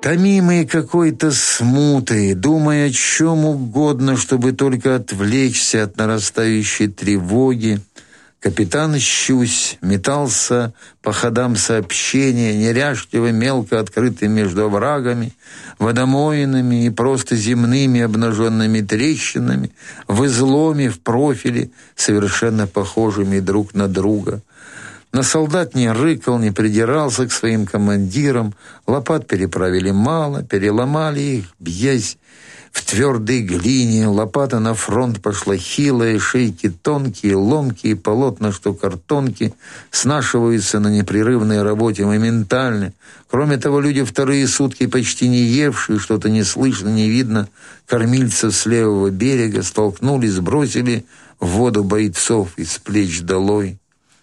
Томимый какой-то смутой, думая о чем угодно, чтобы только отвлечься от нарастающей тревоги, капитан Щусь метался по ходам сообщения, неряшливо мелко открытым между оврагами, водомоинами и просто земными обнаженными трещинами, в изломе, в профиле, совершенно похожими друг на друга. Но солдат не рыкал, не придирался к своим командирам, лопат переправили мало, переломали их, бьясь в твердой глине, лопата на фронт пошла хилая, шейки тонкие, ломкие, полотна, что картонки, снашиваются на непрерывной работе моментально. Кроме того, люди вторые сутки почти не евшие, что-то не слышно, не видно, кормильцев с левого берега столкнулись, сбросили в воду бойцов из плеч долой.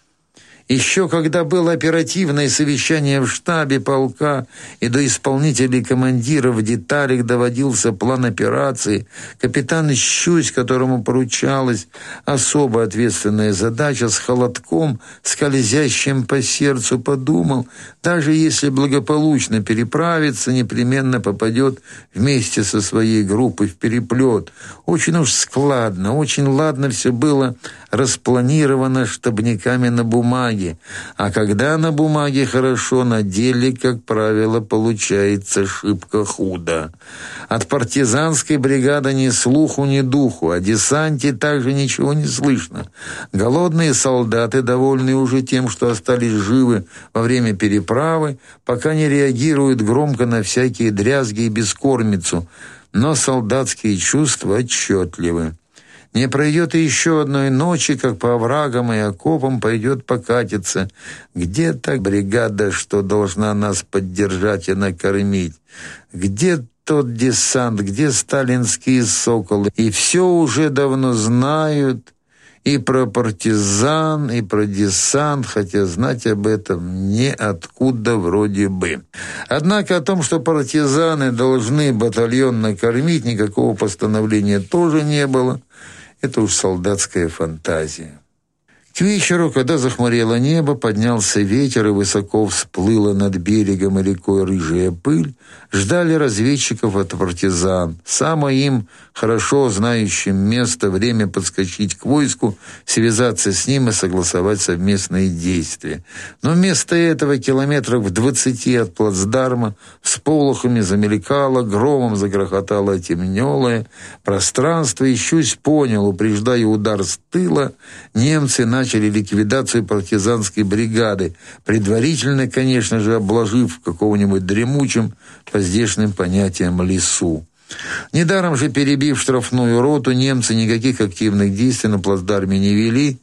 Еще когда было оперативное совещание в штабе полка и до исполнителей командиров в деталях доводился план операции, капитан Щусь, которому поручалась особо ответственная задача, с холодком, скользящим по сердцу, подумал, даже если благополучно переправится, непременно попадет вместе со своей группой в переплет. Очень уж складно, очень ладно все было распланировано штабниками на бумаге. А когда на бумаге хорошо, на деле, как правило, получается шибко худо. От партизанской бригады ни слуху, ни духу, о десанте также ничего не слышно. Голодные солдаты, довольные уже тем, что остались живы во время переправы, пока не реагируют громко на всякие дрязги и бескормицу, но солдатские чувства отчетливы. Не пройдет и еще одной ночи, как по оврагам и окопам пойдет покатиться. Где та бригада, что должна нас поддержать и накормить? Где тот десант, где сталинские соколы? И все уже давно знают и про партизан, и про десант, хотя знать об этом неоткуда вроде бы. Однако о том, что партизаны должны батальон накормить, никакого постановления тоже не было. Это уж солдатская фантазия. К вечеру, когда захмурело небо, поднялся ветер и высоко всплыла над берегом и рекой рыжая пыль, ждали разведчиков от партизан, самое им хорошо знающим место, время подскочить к войску, связаться с ним и согласовать совместные действия. Но вместо этого километров в 20 от плацдарма всполохами замелькало, громом загрохотало темнелое пространство, и Щусь понял, упреждая удар с тыла, немцы начали ликвидацию партизанской бригады, предварительно, конечно же, обложив какого-нибудь дремучим по здешним понятиям лесу. Недаром же, перебив штрафную роту, немцы никаких активных действий на плацдарме не вели.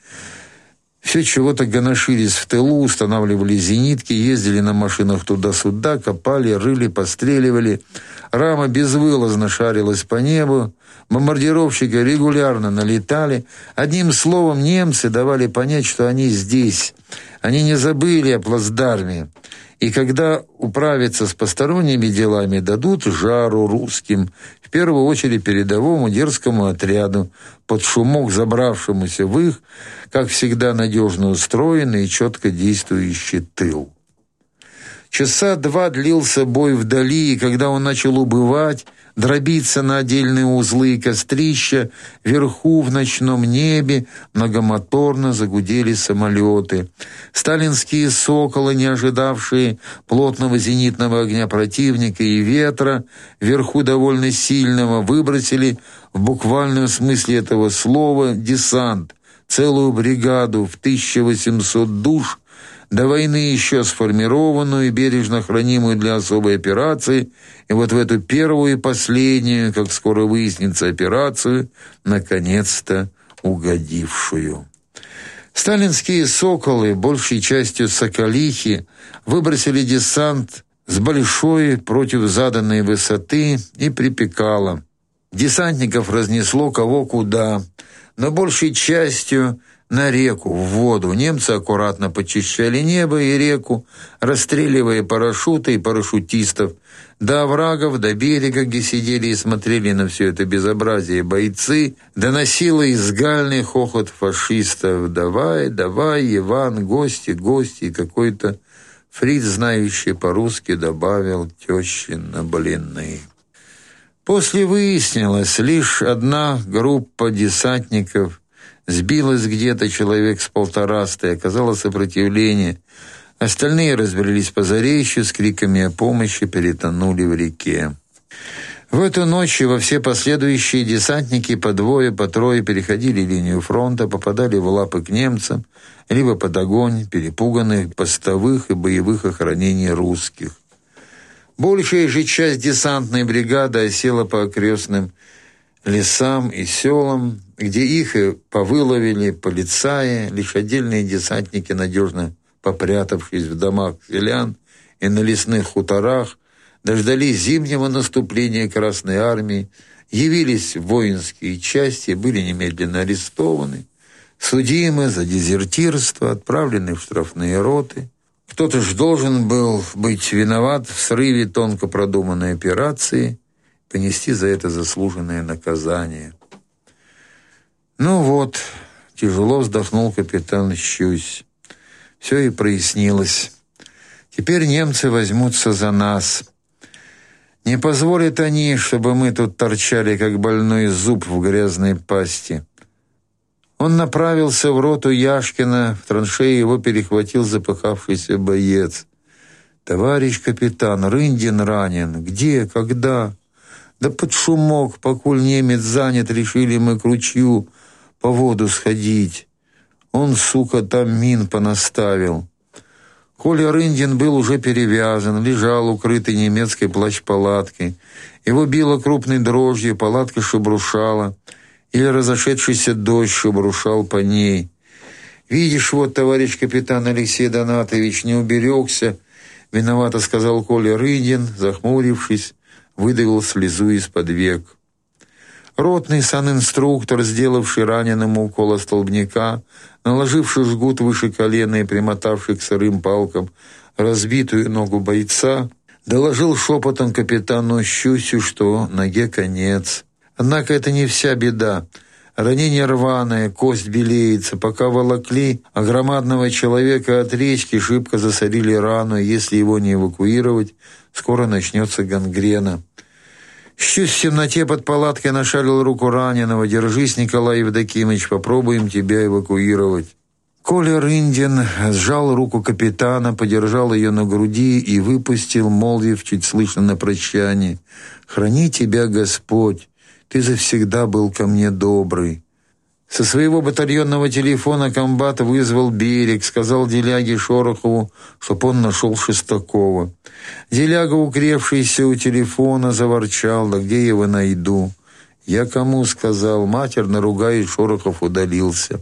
Все чего-то гоношились в тылу, устанавливали зенитки, ездили на машинах туда-сюда, копали, рыли, постреливали. Рама безвылазно шарилась по небу, бомбардировщики регулярно налетали. Одним словом, немцы давали понять, что они здесь. Они не забыли о плацдарме. И когда управятся с посторонними делами, дадут жару русским, в первую очередь передовому дерзкому отряду, под шумок забравшемуся в их, как всегда, надежно устроенный и четко действующий тыл. Часа два длился бой вдали, и когда он начал убывать, дробиться на отдельные узлы и кострища, вверху в ночном небе многомоторно загудели самолеты. Сталинские соколы, не ожидавшие плотного зенитного огня противника и ветра, вверху довольно сильного, выбросили в буквальном смысле этого слова десант, целую бригаду в 1800 душ, до войны еще сформированную и бережно хранимую для особой операции, и вот в эту первую и последнюю, как скоро выяснится, операцию, наконец-то угодившую. Сталинские соколы, большей частью соколихи, выбросили десант с большой против заданной высоты и припекало. Десантников разнесло кого куда, но большей частью на реку, в воду. Немцы аккуратно почищали небо и реку, расстреливая парашюты и парашютистов. До оврагов, до берега, где сидели и смотрели на все это безобразие бойцы, доносило изгальный хохот фашистов. «Давай, давай, Иван, гости, гости!» И какой-то Фриц, знающий по-русски, добавил тещи на блины. После выяснилось, лишь одна группа десантников сбилась где-то человек с 150 и оказала сопротивление. Остальные разбрелись по заречью с криками о помощи, перетонули в реке. В эту ночь и во все последующие десантники по двое, по трое переходили линию фронта, попадали в лапы к немцам, либо под огонь перепуганных постовых и боевых охранений русских. Большая же часть десантной бригады осела по окрестным лесам и селам, где их и повыловили полицаи, лишь отдельные десантники, надежно попрятавшись в домах селян и на лесных хуторах, дождались зимнего наступления Красной Армии, явились в воинские части, были немедленно арестованы, судимы за дезертирство, отправлены в штрафные роты. Кто-то ж должен был быть виноват в срыве тонко продуманной операции, понести за это заслуженное наказание. Ну вот, тяжело вздохнул капитан Щусь. Все и прояснилось. Теперь немцы возьмутся за нас. Не позволят они, чтобы мы тут торчали, как больной зуб в грязной пасти. Он направился в роту Яшкина, в траншеи его перехватил запыхавшийся боец. «Товарищ капитан, Рындин ранен. Где? Когда?» «Да под шумок, покуль немец занят, решили мы к ручью по воду сходить. Он, сука, там мин понаставил». Коля Рындин был уже перевязан, лежал укрытый немецкой плащ-палаткой. Его било крупной дрожью, палатка шебрушала, или разошедшийся дождь шебрушал по ней. «Видишь, вот, товарищ капитан Алексей Донатович, не уберегся», — виновато сказал Коля Рындин, захмурившись, выдавил слезу из-под век. Ротный санинструктор, сделавший раненому укол столбняка, наложивший жгут выше колена и примотавший к сырым палкам разбитую ногу бойца, доложил шепотом капитану Щусю, что ноге конец. Однако это не вся беда. Ранение рваное, кость белеется. Пока волокли, а громадного человека от речки шибко засорили рану, и если его не эвакуировать, скоро начнется гангрена. Щусь в темноте под палаткой нашарил руку раненого. «Держись, Николай Евдокимович, попробуем тебя эвакуировать». Коля Рындин сжал руку капитана, подержал ее на груди и выпустил, молвив чуть слышно на прощание: «Храни тебя Господь, ты завсегда был ко мне добрый». Со своего батальонного телефона комбат вызвал Берег, сказал Деляге Шорохову, чтоб он нашел Шестакова. Деляга, укревшийся у телефона, заворчал: «Да где я его найду?» «Я кому сказал?» Матерно ругаясь, Шорохов удалился.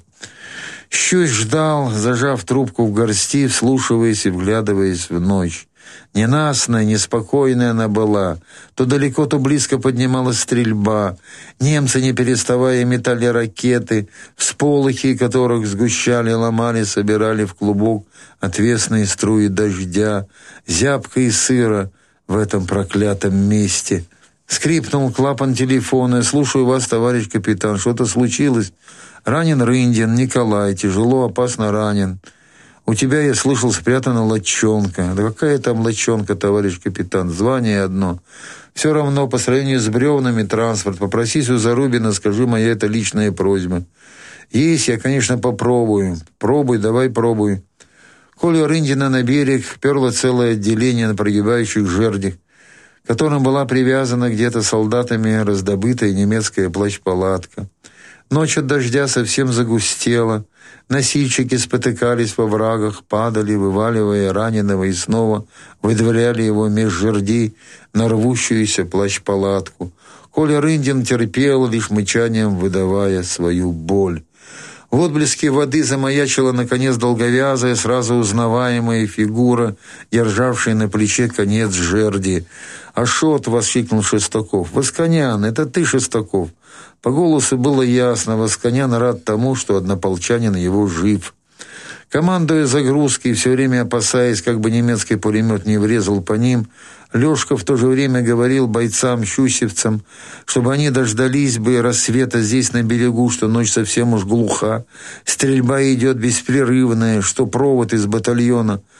Щусь ждал, зажав трубку в горсти, вслушиваясь и вглядываясь в ночь. Ненастная, неспокойная она была. То далеко, то близко поднималась стрельба. Немцы, не переставая, метали ракеты, всполохи которых сгущали, ломали, собирали в клубок отвесные струи дождя. Зябко и сыро в этом проклятом месте. Скрипнул клапан телефона. «Слушаю вас, товарищ капитан. Что-то случилось?» «Ранен Рындин, Николай. Тяжело, опасно ранен. У тебя, я слышал, спрятана лодчонка». «Да какая там лодчонка, товарищ капитан? Звание одно. Все равно, по сравнению с бревнами, транспорт. Попросись у Зарубина, скажи, моя это личная просьба». «Есть, я, конечно, попробую». «Пробуй, давай пробуй». Колю Рындина на берег перло целое отделение на прогибающих жердях, к которым была привязана где-то солдатами раздобытая немецкая плащ-палатка. Ночь от дождя совсем загустела. Носильщики спотыкались во врагах, падали, вываливая раненого, и снова выдворяли его меж жердей на рвущуюся плащ-палатку. Коля Рындин терпел, лишь мычанием выдавая свою боль. В отблеске воды замаячила, наконец, долговязая, сразу узнаваемая фигура, державшая на плече конец жерди. «Ашот!» — воскликнул Шестаков. «Восконян, это ты, Шестаков?» По голосу было ясно, Восконян рад тому, что однополчанин его жив. Командуя загрузкой, все время опасаясь, как бы немецкий пулемет не врезал по ним, Лешка в то же время говорил бойцам-щусевцам, чтобы они дождались бы рассвета здесь на берегу, что ночь совсем уж глуха, стрельба идет беспрерывная, что провод из батальона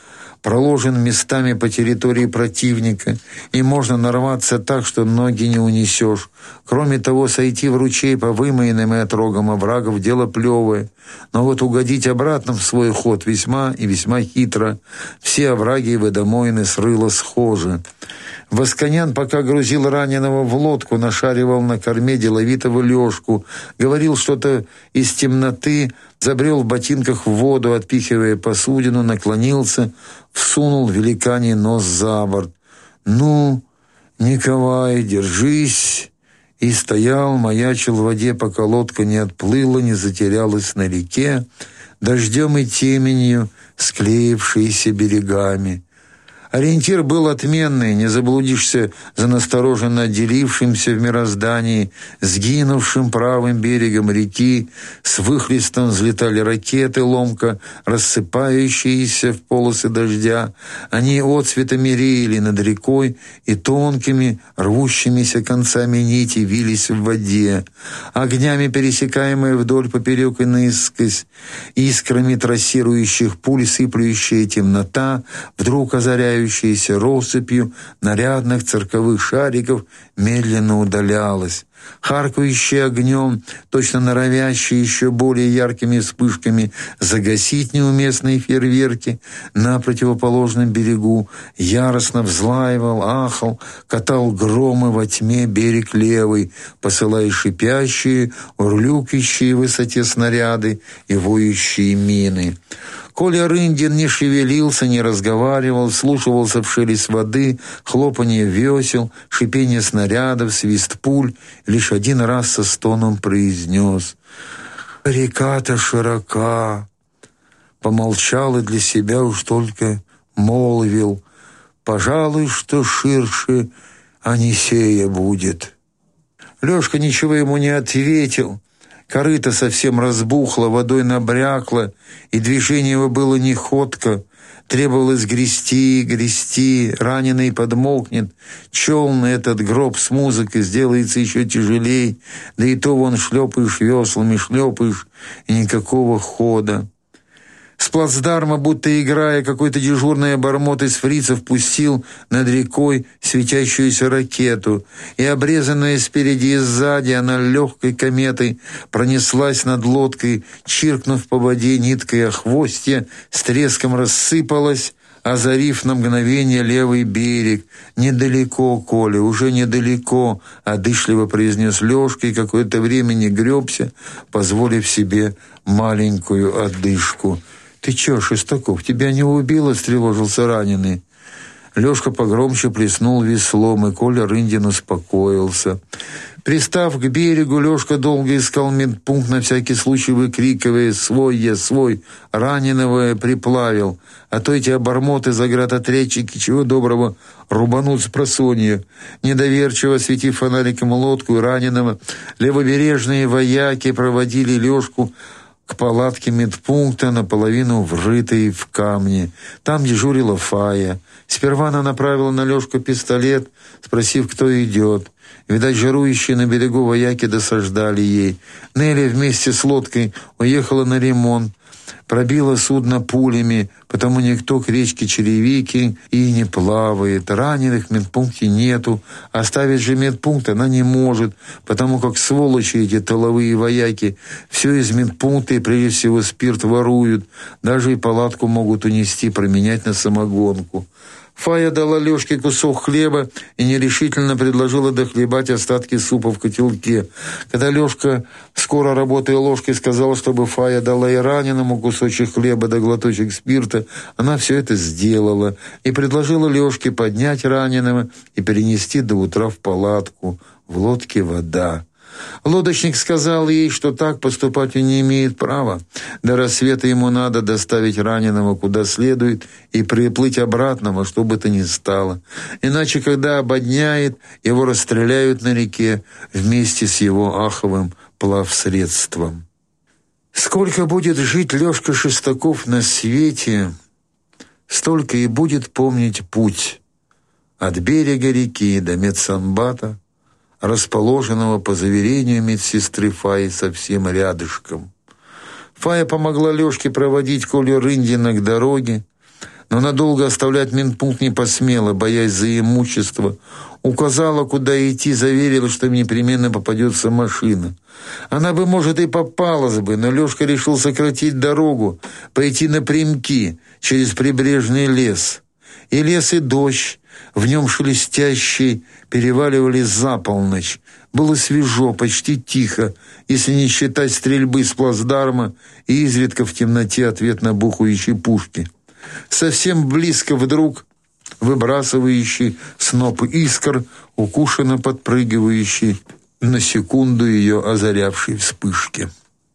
проложен местами по территории противника, и можно нарваться так, что ноги не унесешь. Кроме того, сойти в ручей по вымоенным и отрогам оврагов – дело плевое. Но вот угодить обратно в свой ход весьма и весьма хитро. Все овраги и водомоины с рыла схожи. Восконян, пока грузил раненого в лодку, нашаривал на корме деловитого Лёшку, говорил что-то из темноты, забрел в ботинках в воду, отпихивая посудину, наклонился, всунул великаний нос за борт. «Ну, Николай, держись!» И стоял, маячил в воде, пока лодка не отплыла, не затерялась на реке, дождем и теменью, склеившейся берегами. Ориентир был отменный, не заблудишься за настороженно отделившимся в мироздании, сгинувшим правым берегом реки, с выхлестом взлетали ракеты, ломко рассыпающиеся в полосы дождя. Они отцветами реяли над рекой и тонкими, рвущимися концами нити вились в воде. Огнями, пересекаемые вдоль, поперек и наискось, искрами трассирующих пуль, сыплющая темнота, вдруг озаряющая россыпью нарядных цирковых шариков, медленно удалялась. Харкающие огнем, точно норовящие еще более яркими вспышками загасить неуместные фейерверки, на противоположном берегу яростно взлаивал, ахал, катал громы во тьме берег левый, посылая шипящие, урлюкающие в высоте снаряды и воющие мины. Коля Рындин не шевелился, не разговаривал, вслушивался в шелест воды, хлопанье весел, шипение снарядов, свист пуль, лишь один раз со стоном произнес: «Река-то широка». Помолчал и для себя уж только молвил: «Пожалуй, что ширше Анисея будет». Лёшка ничего ему не ответил. Корыто совсем разбухло, водой набрякло, и движение его было неходко. Требовалось грести, раненый подмокнет. Челн этот гроб с музыкой сделается еще тяжелей, да и то вон шлепаешь веслами, и никакого хода. С плацдарма, будто играя, какой-то дежурный обормот из фрицев пустил над рекой светящуюся ракету, и, обрезанная спереди и сзади, она легкой кометой пронеслась над лодкой, чиркнув по воде ниткой о хвосте, с треском рассыпалась, озарив на мгновение левый берег. «Недалеко, Коля, уже недалеко», — одышливо произнес Лёшка и какое-то время не гребся, позволив себе маленькую одышку. «Ты чё, Шестаков, тебя не убило?» — встревожился раненый. Лёшка погромче плеснул веслом, и Коля Рындин успокоился. Пристав к берегу, Лёшка долго искал медпункт, на всякий случай выкрикивая: «Свой я, свой!» Раненого приплавил. А то эти обормоты, заградотрядчики, чего доброго, рубанут с просонья. Недоверчиво светив фонариком лодку и раненого, левобережные вояки проводили Лёшку к палатке медпункта, наполовину врытой в камни. Там дежурила Фая. Сперва она направила на Лёшку пистолет, спросив, кто идет. Видать, жирующие на берегу вояки досаждали ей. Нелли вместе с лодкой уехала на ремонт. Пробила судно пулями, потому никто к речке Черевики и не плавает. Раненых в медпункте нету. Оставить же медпункт она не может, потому как сволочи эти тыловые вояки все из медпункта и прежде всего спирт воруют. Даже и палатку могут унести, променять на самогонку. Фая дала Лёшке кусок хлеба и нерешительно предложила дохлебать остатки супа в котелке. Когда Лёшка, скоро работая ложкой, сказал, чтобы Фая дала и раненому кусочек хлеба да глоточек спирта, она все это сделала и предложила Лёшке поднять раненого и перенести до утра в палатку. В лодке вода. Лодочник сказал ей, что так поступать он не имеет права. До рассвета ему надо доставить раненого куда следует и приплыть обратно во что бы то ни стало. Иначе, когда ободняет, его расстреляют на реке вместе с его аховым плавсредством. Сколько будет жить Лёшка Шестаков на свете, столько и будет помнить путь от берега реки до медсанбата, расположенного, по заверению медсестры Фаи, совсем рядышком. Фая помогла Лёшке проводить Колю Рындина к дороге. но надолго оставлять ментпункт не посмела, боясь за имущество. Указала, куда идти, заверила, что им непременно попадется машина. Она бы, может, и попалась бы, но Лёшка решил сократить дорогу, пойти напрямки через прибрежный лес. И лес, и дождь, в нем шелестящий, переваливались за полночь. Было свежо, почти тихо, если не считать стрельбы с плацдарма и изредка в темноте ответ на бухающие пушки. Совсем близко вдруг выбрасывающий сноп искр, укушенно подпрыгивающий на секунду ее озарявшей вспышки.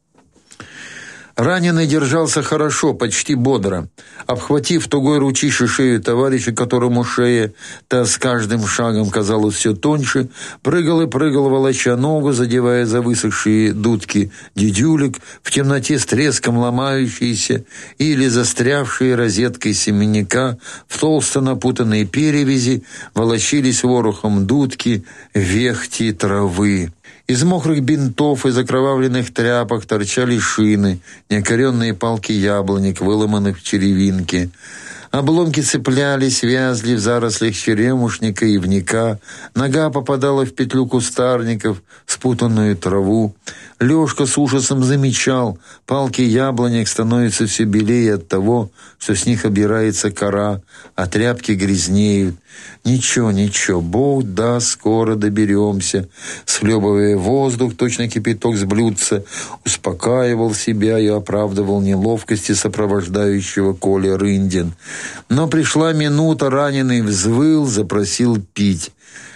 Раненый держался хорошо, почти бодро. Обхватив тугой ручище шею товарища, которому шея-то с каждым шагом казалась все тоньше, прыгал и прыгал, волоча ногу, задевая за высохшие дудки дедюлек, в темноте с треском ломающиеся или застрявшие розеткой семенника в толсто напутанные перевязи волочились ворохом дудки, вехти, травы. Из мокрых бинтов и закровавленных тряпок торчали шины, неокоренные палки яблонек, выломанных в черевинке. Обломки цеплялись, вязли в зарослях черемушника и ивника. Нога попадала в петлю кустарников, спутанную траву. Лёшка с ужасом замечал, палки яблонек становятся все белее от того, что с них обирается кора, а тряпки грязнеют. «Ничего, ничего, Бог даст, скоро доберемся», схлебывая воздух, точно кипяток с блюдца, успокаивал себя и оправдывал неловкости сопровождающего Коля Рындин. Но пришла минута, раненый взвыл, запросил пить.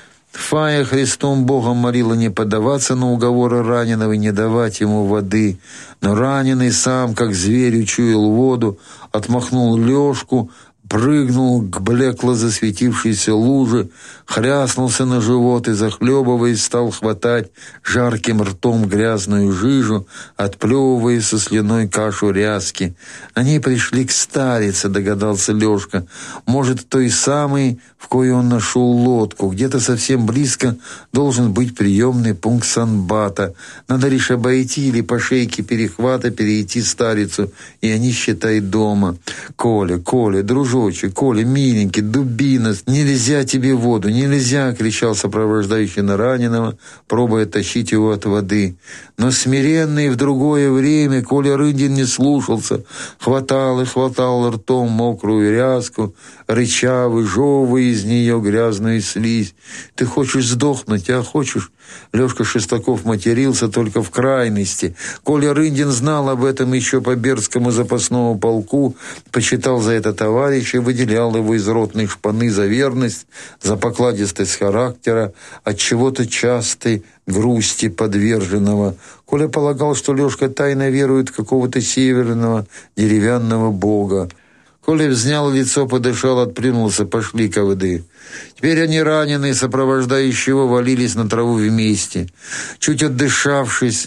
Фая Христом Богом молила не поддаваться на уговоры раненого и не давать ему воды. Но раненый сам, как зверь, учуял воду, отмахнул Лёшку, прыгнул к блекло засветившейся луже, хряснулся на живот и, захлебываясь, стал хватать жарким ртом грязную жижу, отплевывая со слюной кашу ряски. Они пришли к старице, догадался Лёшка. Может, той самой, в кою он нашел лодку. Где-то совсем близко должен быть приемный пункт санбата. Надо лишь обойти или по шейке перехвата перейти старицу, и они, считай, дома. Коля, дружочек, Коля, миленький, дубина, нельзя тебе воду, нельзя!» — кричал сопровождающий на раненого, пробуя тащить его от воды. Но смиренный в другое время Коля Рындин не слушался, хватал и хватал ртом мокрую ряску, рыча, выжевывая из нее грязную слизь. «Ты хочешь сдохнуть, а хочешь?» Лёшка Шестаков матерился только в крайности. Коля Рындин знал об этом еще по Бердскому запасному полку, почитал за это товарища, выделял его из ротной шпаны за верность, за покладистость характера, от чего-то частой грусти подверженного. Коля полагал, что Лёшка тайно верует в какого-то северного деревянного бога. Коля взнял лицо, подышал, отплюнулся, пошли КВД. Теперь они, раненые, сопровождающего, валились на траву вместе. Чуть отдышавшись,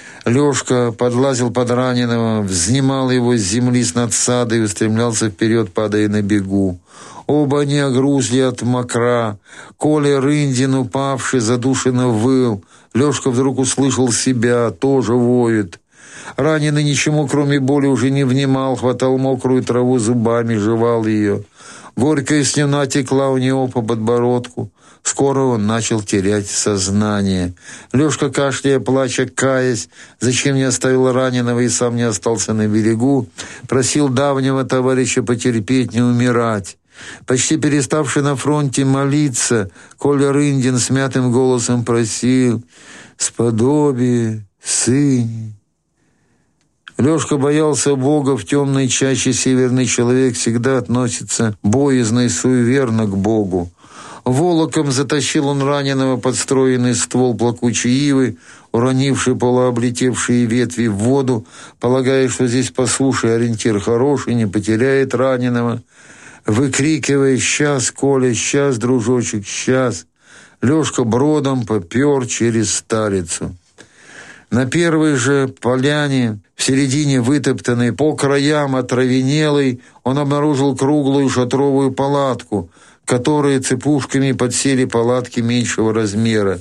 Лёшка подлазил под раненого, взнимал его с земли с надсады и устремлялся вперед, падая на бегу. Оба они огрузли от мокра. Коля Рындин, упавший, задушенно выл. Лёшка вдруг услышал себя, тоже воет. Раненый ничему, кроме боли, уже не внимал, хватал мокрую траву зубами, жевал ее. Горькая слюна текла у него по подбородку. Скоро он начал терять сознание. Лёшка, кашляя, плача, каясь, зачем не оставил раненого и сам не остался на берегу, просил давнего товарища потерпеть, не умирать. Почти переставший на фронте молиться, Коля Рындин смятым голосом просил: «Сподоби, сыне». Лёшка боялся Бога. В темной чаще северный человек всегда относится боязно и суеверно к Богу. Волоком затащил он раненого под стройный ствол плакучей ивы, уронивший полуоблетевшие ветви в воду, полагая, что здесь по суше ориентир хороший, не потеряет раненого. Выкрикивая: «Сейчас, Коля, сейчас, дружочек, сейчас!» Лёшка бродом попёр через старицу. На первой же поляне, в середине вытоптанной, по краям отравенелой, он обнаружил круглую шатровую палатку, к которой цепушками подсели палатки меньшего размера.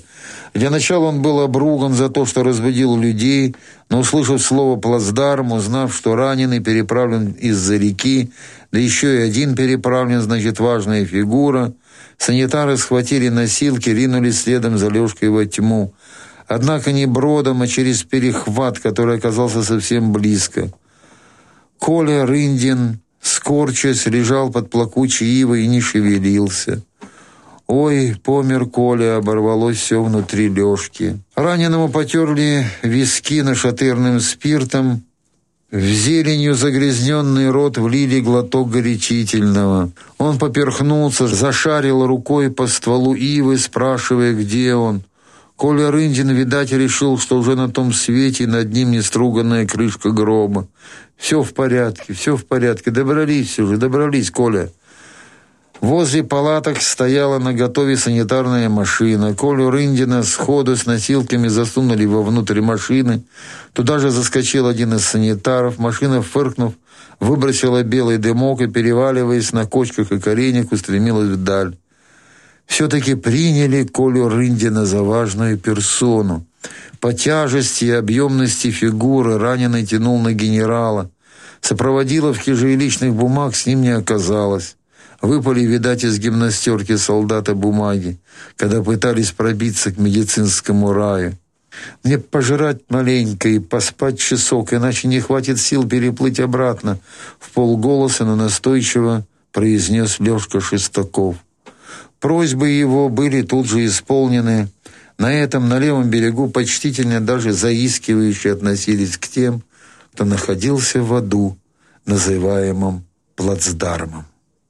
Для начала он был обруган за то, что разбудил людей, но, услышав слово «плацдарм», узнав, что раненый переправлен из-за реки, да еще и один переправлен, значит, важная фигура, санитары схватили носилки, ринулись следом за Лёшкой во тьму. Однако не бродом, а через перехват, который оказался совсем близко. Коля Рындин, скорчась, лежал под плакучей ивой и не шевелился. «Ой, помер Коля», — оборвалось все внутри Лёшки. Раненому потерли виски нашатырным спиртом, в зеленью загрязненный рот влили глоток горячительного. Он поперхнулся, зашарил рукой по стволу ивы, спрашивая, где он. Коля Рындин, видать, решил, что уже на том свете над ним неструганная крышка гроба. Все в порядке, добрались, Коля». Возле палаток стояла наготове санитарная машина. Колю Рындина сходу с носилками засунули вовнутрь машины. Туда же заскочил один из санитаров. Машина, фыркнув, выбросила белый дымок и, переваливаясь на кочках и коренях, устремилась вдаль. Все-таки приняли Колю Рындина за важную персону. По тяжести и объемности фигуры раненый тянул на генерала. Сопроводиловки же и личных бумаг с ним не оказалось. Выпали, видать, из гимнастерки солдата бумаги, когда пытались пробиться к медицинскому раю. «Мне пожрать маленько и поспать часок, иначе не хватит сил переплыть обратно», — вполголоса, но настойчиво произнес Лёшка Шестаков. Просьбы его были тут же исполнены. На этом, на левом берегу, почтительно, даже заискивающе относились к тем, кто находился в аду, называемом плацдармом.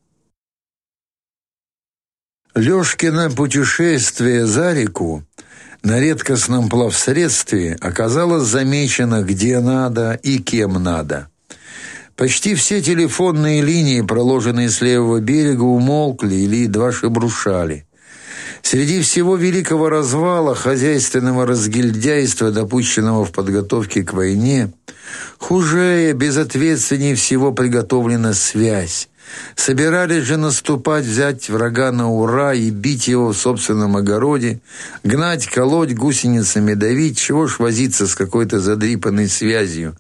Лёшкино путешествие за реку на редкостном плавсредстве оказалось замечено где надо и кем надо. Почти все телефонные линии, проложенные с левого берега, умолкли или едва шебрушали. Среди всего великого развала, хозяйственного разгильдяйства, допущенного в подготовке к войне, хуже и безответственнее всего приготовлена связь. Собирались же наступать, взять врага на ура и бить его в собственном огороде, гнать, колоть, гусеницами давить, чего ж возиться с какой-то задрипанной связью.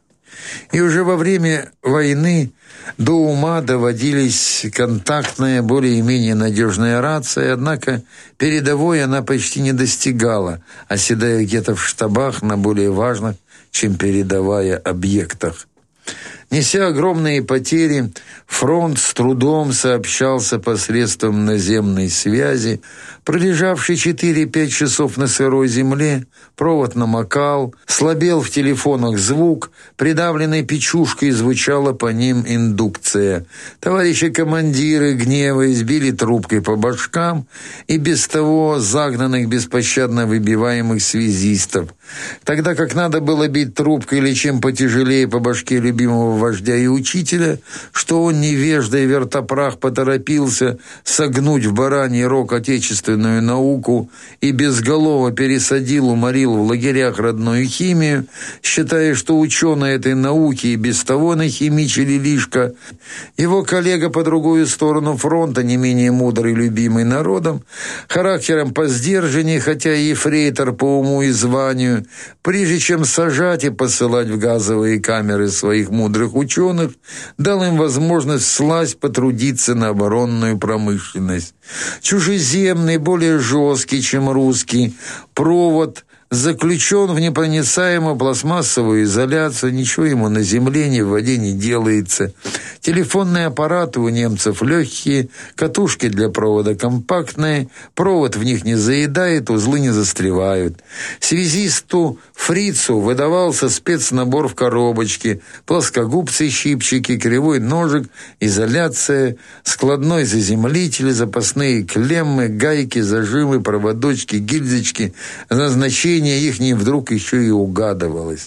И уже во время войны до ума доводились контактная, более-менее надежная рация, однако передовой она почти не достигала, оседая где-то в штабах на более важных, чем передовая, объектах. Неся огромные потери, фронт с трудом сообщался посредством наземной связи. Пролежавший 4-5 часов на сырой земле, провод намокал, слабел в телефонах звук, придавленной печушкой звучала по ним индукция. Товарищи командиры, гневаясь, били трубкой по башкам и без того загнанных, беспощадно выбиваемых связистов. Тогда как надо было бить трубкой или чем потяжелее по башке любимого вождя и учителя, что он, невежда и вертопрах, поторопился согнуть в бараний рог отечественную науку и безголово пересадил, уморил в лагерях родную химию, считая, что ученые этой науки и без того нахимичили лишка. Его коллега по другую сторону фронта, не менее мудрый, любимый народом, характером посдержаннее, хотя и ефрейтор по уму и званию, прежде чем сажать и посылать в газовые камеры своих мудрых ученых, дал им возможность всласть потрудиться на оборонную промышленность. Чужеземный, более жесткий, чем русский, провод заключен в непроницаемую пластмассовую изоляцию, ничего ему на земле ни в воде не делается. Телефонные аппараты у немцев легкие, катушки для провода компактные, провод в них не заедает, узлы не застревают. Связисту фрицу выдавался спецнабор в коробочке, плоскогубцы-щипчики, кривой ножик, изоляция, складной заземлитель, запасные клеммы, гайки, зажимы, проводочки, гильзочки, назначение их не вдруг еще и угадывалось.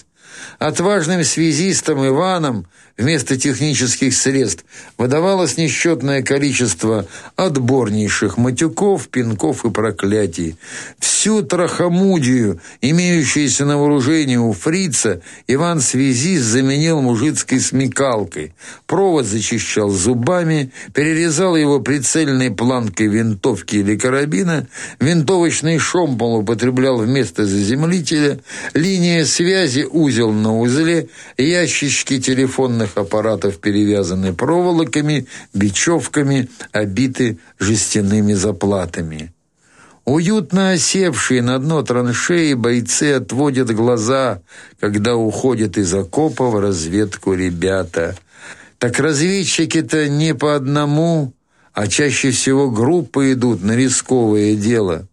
Отважным связистам Иванам вместо технических средств выдавалось несчетное количество отборнейших матюков, пинков и проклятий. Всю трахомудию, имеющуюся на вооружении у фрица, Иван-связист заменил мужицкой смекалкой. Провод зачищал зубами, перерезал его прицельной планкой винтовки или карабина, винтовочный шомпол употреблял вместо заземлителя, линия связи узел на узле, ящички телефонных аппаратов перевязаны проволоками, бечевками, обиты жестяными заплатами. Уютно осевшие на дно траншеи бойцы отводят глаза, когда уходят из окопа в разведку ребята. Так разведчики-то не по одному, а чаще всего группы идут на рисковое дело.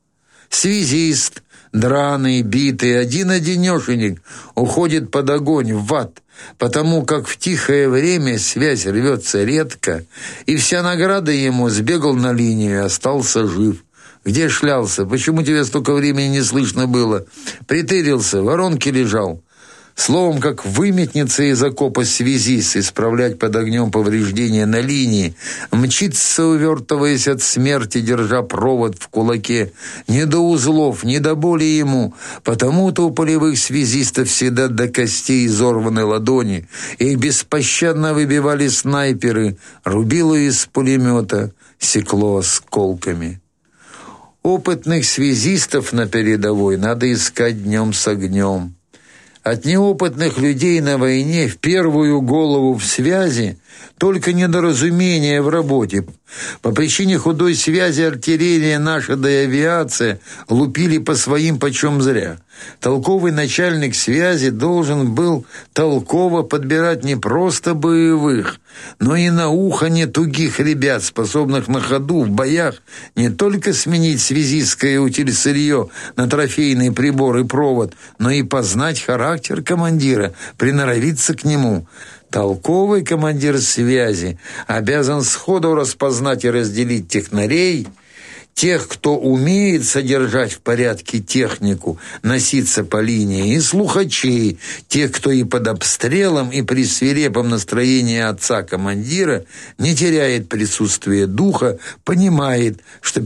Связист, драный, битый, один-одинешенек уходит под огонь, в ад, потому как в тихое время связь рвется редко, и вся награда ему: сбегал на линию и остался жив. Где шлялся? Почему тебя столько времени не слышно было? Притырился, в воронке лежал. Словом, как выметнется из окопа связист исправлять под огнем повреждения на линии, мчится, увертываясь от смерти, держа провод в кулаке. Не до узлов, не до боли ему, потому-то у полевых связистов всегда до костей изорваны ладони, их беспощадно выбивали снайперы, рубило из пулемета, секло осколками. Опытных связистов на передовой надо искать днем с огнем. От неопытных людей на войне в первую голову в связи только недоразумение в работе. По причине худой связи артиллерия наша да и авиация лупили по своим почем зря. Толковый начальник связи должен был толково подбирать не просто боевых, но и на ухо не тугих ребят, способных на ходу в боях не только сменить связистское утильсырье на трофейный прибор и провод, но и познать характер командира, приноровиться к нему. Толковый командир связи обязан сходу распознать и разделить технарей, тех, кто умеет содержать в порядке технику, носиться по линии, и слухачей, тех, кто и под обстрелом, и при свирепом настроении отца-командира не теряет присутствие духа, понимает, что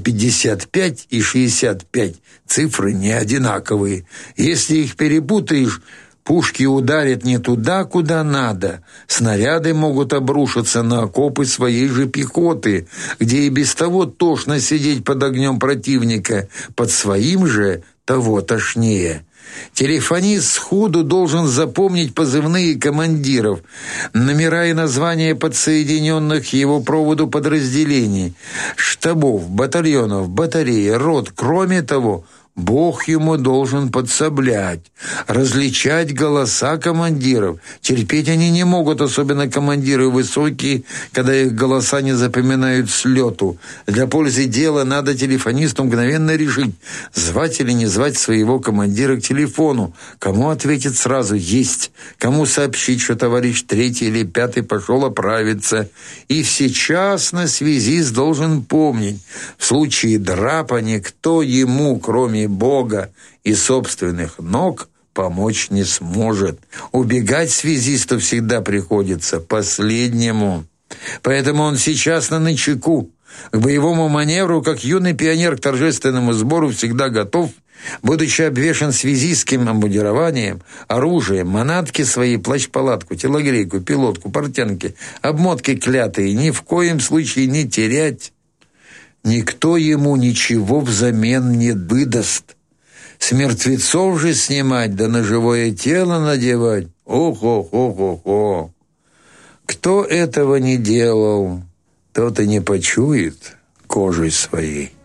55 и 65 цифры не одинаковые. Если их перепутаешь, пушки ударят не туда, куда надо. Снаряды могут обрушиться на окопы своей же пехоты, где и без того тошно сидеть под огнем противника, под своим же того тошнее. Телефонист сходу должен запомнить позывные командиров, номера и названия подсоединенных его проводу подразделений, штабов, батальонов, батарей, рот. Кроме того, Бог ему должен подсоблять, различать голоса командиров. Терпеть они не могут, особенно командиры высокие, когда их голоса не запоминают с лету. Для пользы дела надо телефонисту мгновенно решить, звать или не звать своего командира к телефону. Кому ответить сразу «есть», кому сообщить, что товарищ 3-й или 5-й пошел оправиться. И всечасно связист должен помнить, в случае драпа никто ему, кроме Бога и собственных ног, помочь не сможет. Убегать связисту всегда приходится последнему. Поэтому он сейчас начеку. К боевому маневру, как юный пионер к торжественному сбору, всегда готов, будучи обвешан связистским обмундированием, оружием, манатки свои, плащ-палатку, телогрейку, пилотку, портянки, обмотки клятые, ни в коем случае не терять. Никто ему ничего взамен не выдаст. С мертвецов же снимать, да на живое тело надевать. Ох-ох-ох-ох-ох. Кто этого не делал, тот и не почует кожей своей.